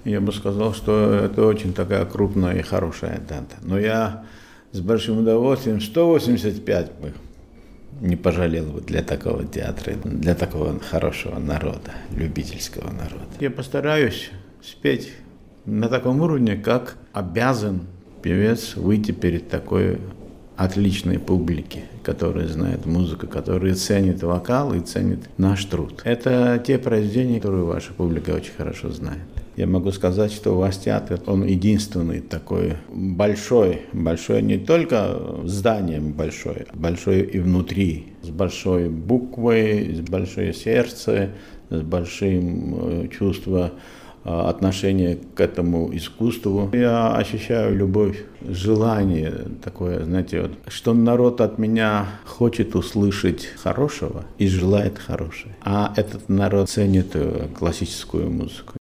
Я бы сказал, что это очень такая крупная и хорошая дата. Но я с большим удовольствием 185 бы не пожалел бы для такого театра, для такого хорошего народа, любительского народа. Я постараюсь спеть на таком уровне, как обязан певец выйти перед такой отличной публике, которая знает музыку, которая ценит вокал и ценит наш труд. Это те произведения, которые ваша публика очень хорошо знает. Я могу сказать, что у вас театр, он единственный такой большой не только зданием большой и внутри, с большой буквой, с большое сердце, с большим чувством отношения к этому искусству. Я ощущаю любовь, желание такое, знаете, вот, что народ от меня хочет услышать хорошего и желает хорошего. А этот народ ценит классическую музыку.